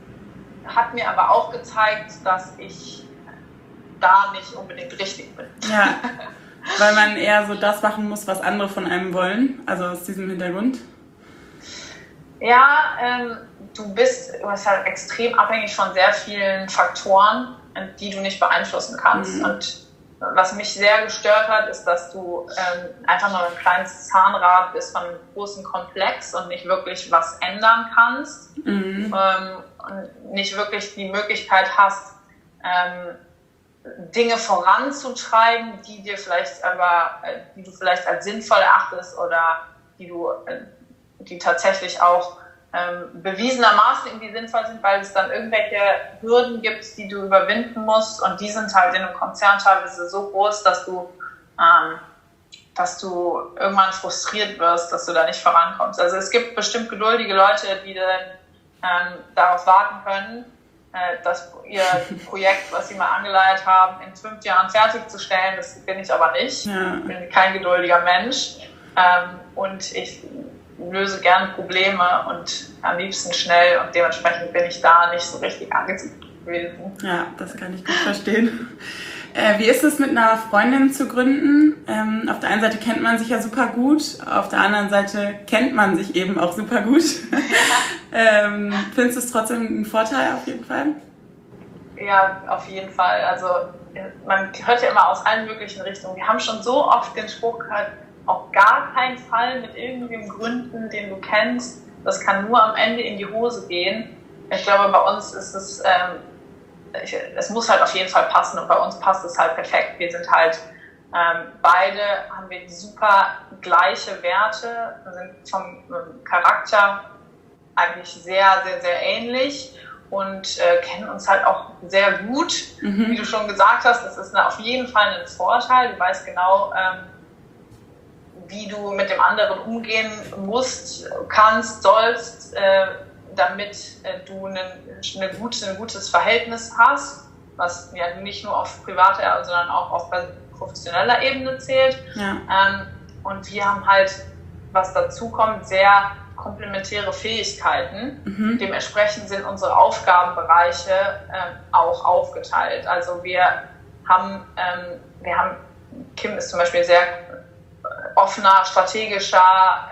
Hat mir aber auch gezeigt, dass ich da nicht unbedingt richtig bin. Ja, weil man eher so das machen muss, was andere von einem wollen, also aus diesem Hintergrund. Ja, ähm, du bist, du bist halt extrem abhängig von sehr vielen Faktoren, die du nicht beeinflussen kannst. Mhm. Und was mich sehr gestört hat, ist, dass du ähm, einfach nur ein kleines Zahnrad bist von einem großen Komplex und nicht wirklich was ändern kannst. Mhm. Ähm, und nicht wirklich die Möglichkeit hast, ähm, Dinge voranzutreiben, die dir vielleicht aber, äh, die du vielleicht als sinnvoll erachtest oder die du, äh, die tatsächlich auch ähm, bewiesenermaßen irgendwie sinnvoll sind, weil es dann irgendwelche Hürden gibt, die du überwinden musst, und die sind halt in einem Konzern teilweise so groß, dass du, ähm, dass du irgendwann frustriert wirst, dass du da nicht vorankommst. Also es gibt bestimmt geduldige Leute, die dann ähm, darauf warten können, äh, dass ihr Projekt, was sie mal angeleiert haben, in fünf Jahren fertigzustellen. Das bin ich aber nicht. Ja. Ich bin kein geduldiger Mensch, ähm, und ich löse gerne Probleme und am liebsten schnell, und dementsprechend bin ich da nicht so richtig angezogen gewesen. Ja, das kann ich gut verstehen. Äh, wie ist es, mit einer Freundin zu gründen? Ähm, auf der einen Seite kennt man sich ja super gut, auf der anderen Seite kennt man sich eben auch super gut. Ja. ähm, findest du es trotzdem einen Vorteil auf jeden Fall? Ja, auf jeden Fall. Also man hört ja immer aus allen möglichen Richtungen. Wir haben schon so oft den Spruch gehört, auf gar keinen Fall mit irgendwem gründen, den du kennst. das kann nur am Ende in die Hose gehen. Ich glaube, bei uns ist es, ähm, ich, es muss halt auf jeden Fall passen und bei uns passt es halt perfekt. Wir sind halt ähm, beide, haben wir super gleiche Werte, sind vom Charakter eigentlich sehr, sehr, sehr ähnlich und äh, kennen uns halt auch sehr gut. Mhm. Wie du schon gesagt hast, das ist eine, auf jeden Fall ein Vorteil. Du weißt genau, ähm, wie du mit dem anderen umgehen musst, kannst, sollst, äh, damit äh, du eine, eine gute, ein gutes Verhältnis hast, was ja nicht nur auf privater, sondern auch auf professioneller Ebene zählt. Ja. Ähm, und wir haben halt, was dazu kommt, sehr komplementäre Fähigkeiten. Mhm. Dementsprechend sind unsere Aufgabenbereiche äh, auch aufgeteilt. Also wir haben, ähm, wir haben, Kim ist zum Beispiel sehr offener, strategischer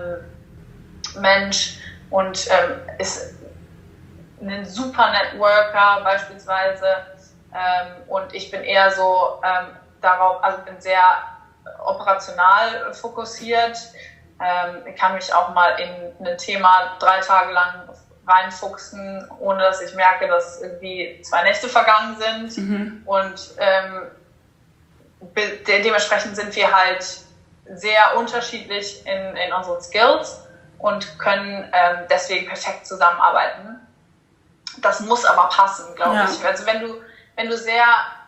ähm, Mensch und ähm, ist ein super Networker beispielsweise ähm, und ich bin eher so ähm, darauf, also bin sehr operational fokussiert. Ähm, ich kann mich auch mal in ein Thema drei Tage lang reinfuchsen, ohne dass ich merke, dass irgendwie zwei Nächte vergangen sind. Mhm. Und ähm, de- dementsprechend sind wir halt sehr unterschiedlich in, in unseren Skills und können ähm, deswegen perfekt zusammenarbeiten. Das muss aber passen, glaube ja. ich. Also wenn du, wenn du sehr,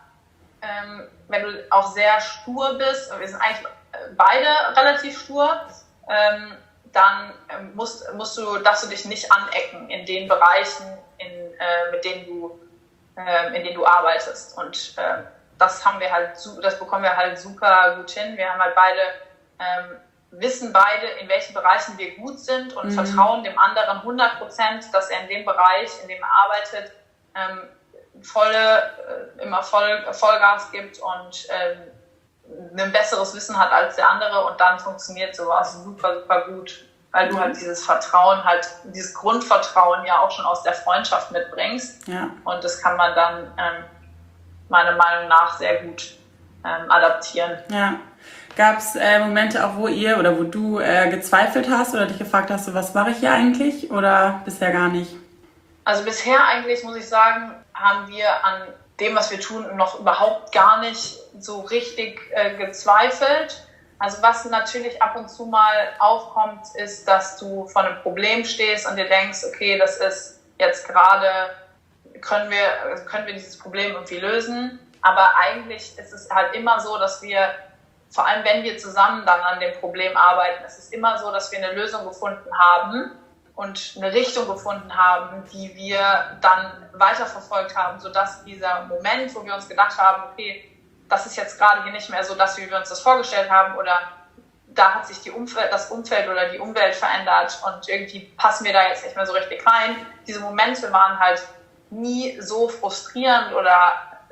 ähm, wenn du auch sehr stur bist, und wir sind eigentlich beide relativ stur, ähm, dann ähm, musst, musst du, darfst du dich nicht anecken in den Bereichen, in, äh, mit denen du, äh, in denen du arbeitest. Und äh, das haben wir halt, das bekommen wir halt super gut hin. Wir haben halt beide ähm, wissen beide, in welchen Bereichen wir gut sind und mhm. vertrauen dem anderen hundert Prozent, dass er in dem Bereich, in dem er arbeitet, ähm, volle, äh, immer voll, Vollgas gibt und ähm, ein besseres Wissen hat als der andere und dann funktioniert sowas super, super gut, weil du halt dieses Vertrauen, halt dieses Grundvertrauen ja auch schon aus der Freundschaft mitbringst ja. und das kann man dann ähm, meiner Meinung nach sehr gut ähm, adaptieren. Ja. Gab es äh, Momente auch, wo ihr oder wo du äh, gezweifelt hast oder dich gefragt hast, so, was mache ich hier eigentlich oder bisher gar nicht? Also bisher eigentlich, muss ich sagen, haben wir an dem, was wir tun, noch überhaupt gar nicht so richtig äh, gezweifelt. Also was natürlich ab und zu mal aufkommt, ist, dass du vor einem Problem stehst und dir denkst, okay, das ist jetzt gerade, können wir, können wir dieses Problem irgendwie lösen. Aber eigentlich ist es halt immer so, dass wir, vor allem wenn wir zusammen dann an dem Problem arbeiten, es ist immer so, dass wir eine Lösung gefunden haben und eine Richtung gefunden haben, die wir dann weiterverfolgt haben, sodass dieser Moment, wo wir uns gedacht haben, okay, das ist jetzt gerade hier nicht mehr so das, wie wir uns das vorgestellt haben oder da hat sich die Umfeld, das Umfeld oder die Umwelt verändert und irgendwie passen wir da jetzt nicht mehr so richtig rein. Diese Momente waren halt nie so frustrierend oder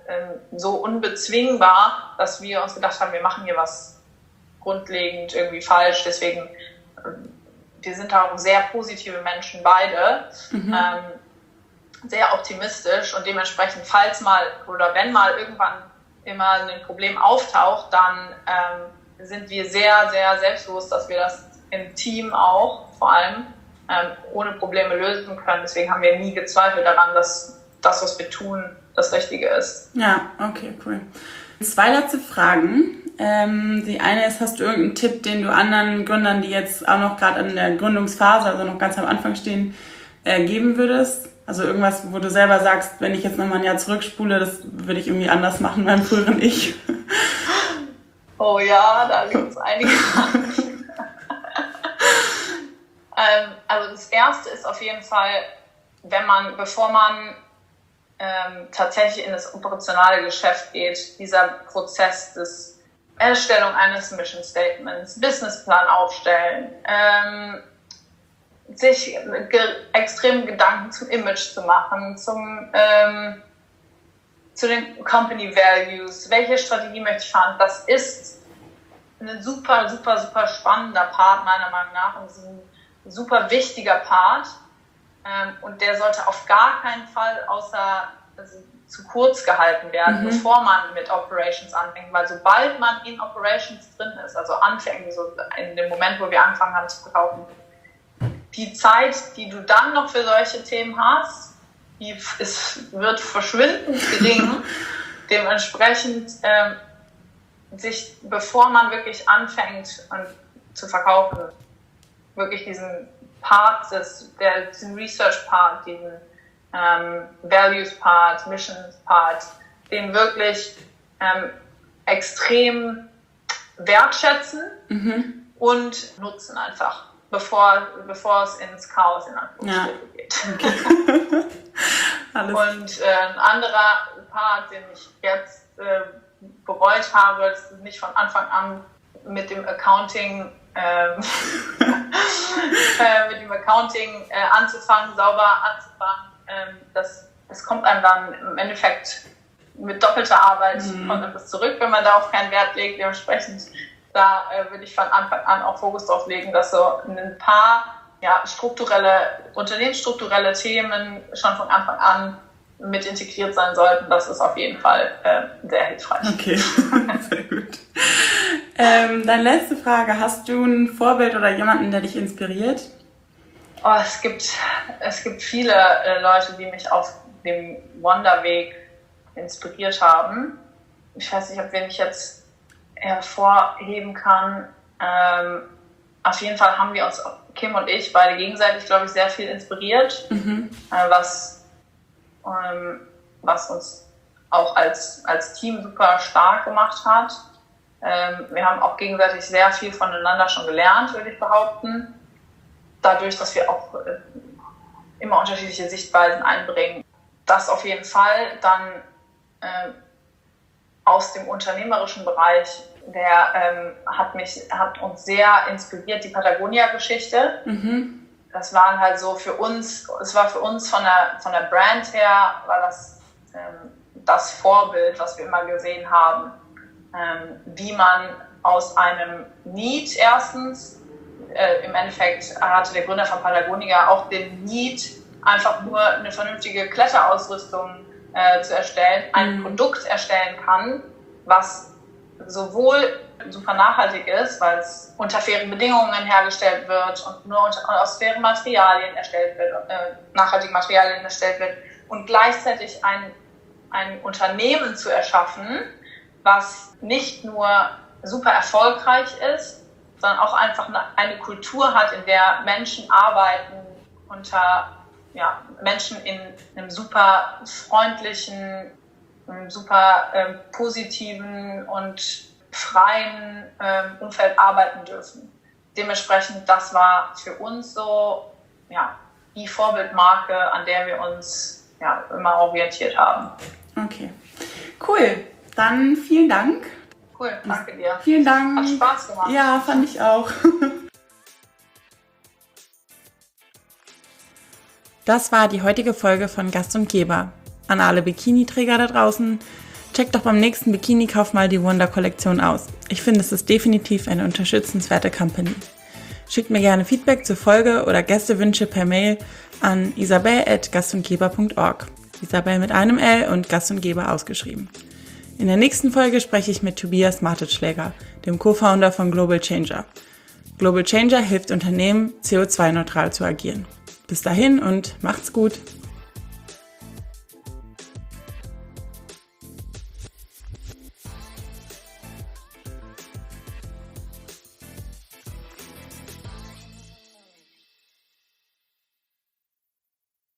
so unbezwingbar, dass wir uns gedacht haben, wir machen hier was grundlegend irgendwie falsch. Deswegen, wir sind auch sehr positive Menschen beide, mhm. ähm, sehr optimistisch und dementsprechend, falls mal oder wenn mal irgendwann immer ein Problem auftaucht, dann ähm, sind wir sehr, sehr selbstbewusst, dass wir das im Team auch vor allem ähm, ohne Probleme lösen können. Deswegen haben wir nie gezweifelt daran, dass das, was wir tun, das Richtige ist. Ja, okay, cool. Zwei letzte Fragen. Ähm, die eine ist, hast du irgendeinen Tipp, den du anderen Gründern, die jetzt auch noch gerade in der Gründungsphase, also noch ganz am Anfang stehen, äh, geben würdest? Also irgendwas, wo du selber sagst, wenn ich jetzt nochmal ein Jahr zurückspule, das würde ich irgendwie anders machen beim früheren Ich. Oh ja, da gibt es einige Sachen. ähm, also das Erste ist auf jeden Fall, wenn man, bevor man Ähm, tatsächlich in das operationale Geschäft geht, dieser Prozess des Erstellung eines Mission Statements, Businessplan aufstellen, ähm, sich ge- extrem Gedanken zum Image zu machen, zum, ähm, zu den Company Values, welche Strategie möchte ich fahren, das ist ein super, super, super spannender Part meiner Meinung nach und ist ein super wichtiger Part. Ähm, und der sollte auf gar keinen Fall außer also, zu kurz gehalten werden, mhm. bevor man mit Operations anfängt. Weil sobald man in Operations drin ist, also anfängt, so in dem Moment, wo wir angefangen haben zu verkaufen, die Zeit, die du dann noch für solche Themen hast, die ist, wird verschwindend gering. Dementsprechend ähm, sich, bevor man wirklich anfängt an, zu verkaufen, wirklich diesen Part, des, der, diesen Research-Part, diesen ähm, Values-Part, Missions-Part, den wirklich ähm, extrem wertschätzen mhm. und nutzen einfach, bevor, bevor es ins Chaos in Anführungsstrichen ja. geht. Okay. Und äh, ein anderer Part, den ich jetzt äh, bereut habe, das ist nicht von Anfang an mit dem Accounting ähm, äh, mit dem Accounting äh, anzufangen, sauber anzufangen. Ähm, das, das kommt einem dann im Endeffekt mit doppelter Arbeit mhm. kommt etwas zurück, wenn man darauf keinen Wert legt. Dementsprechend da äh, würde ich von Anfang an auch Fokus drauf legen, dass so ein paar ja, strukturelle, unternehmensstrukturelle Themen schon von Anfang an mit integriert sein sollten. Das ist auf jeden Fall äh, sehr hilfreich. Okay, sehr gut. Ähm, dann letzte Frage. Hast du ein Vorbild oder jemanden, der dich inspiriert? Oh, es gibt, es gibt viele äh, Leute, die mich auf dem Wanderweg inspiriert haben. Ich weiß nicht, ob wen ich jetzt hervorheben kann. Ähm, auf jeden Fall haben wir uns, Kim und ich, beide gegenseitig, glaube ich, sehr viel inspiriert, mhm. äh, was, ähm, was uns auch als, als Team super stark gemacht hat. Ähm, wir haben auch gegenseitig sehr viel voneinander schon gelernt, würde ich behaupten. Dadurch, dass wir auch äh, immer unterschiedliche Sichtweisen einbringen. Das auf jeden Fall. Dann äh, aus dem unternehmerischen Bereich, der ähm, hat mich, hat uns sehr inspiriert, die Patagonia-Geschichte. Mhm. Das waren halt so für uns, es war für uns von der, von der Brand her, war das ähm, das Vorbild, was wir immer gesehen haben, ähm, wie man aus einem Need erstens, äh, im Endeffekt hatte der Gründer von Patagonia auch den Need, einfach nur eine vernünftige Kletterausrüstung äh, zu erstellen, ein mhm. Produkt erstellen kann, was sowohl super nachhaltig ist, weil es unter fairen Bedingungen hergestellt wird und nur unter, aus fairen Materialien erstellt wird, äh, nachhaltigen Materialien erstellt wird, und gleichzeitig ein, ein Unternehmen zu erschaffen, was nicht nur super erfolgreich ist, sondern auch einfach eine, eine Kultur hat, in der Menschen arbeiten unter ja, Menschen in einem super freundlichen, einem super ähm, positiven und freien ähm, Umfeld arbeiten dürfen. Dementsprechend, das war für uns so ja, die Vorbildmarke, an der wir uns ja, immer orientiert haben. Okay, cool. Dann vielen Dank. Cool, danke dir. Vielen Dank. Hat Spaß gemacht. Ja, fand ich auch. Das war die heutige Folge von Gast und Geber. An alle Bikini-Träger da draußen, checkt doch beim nächsten Bikini-Kauf mal die Wonder-Kollektion aus. Ich finde, es ist definitiv eine unterstützenswerte Company. Schickt mir gerne Feedback zur Folge oder Gästewünsche per Mail an isabel at gastundgeber punkt org. Isabel mit einem L und Gast und Geber ausgeschrieben. In der nächsten Folge spreche ich mit Tobias Martetschläger, dem Co-Founder von Global Changer. Global Changer hilft Unternehmen, C O zwei neutral zu agieren. Bis dahin und macht's gut!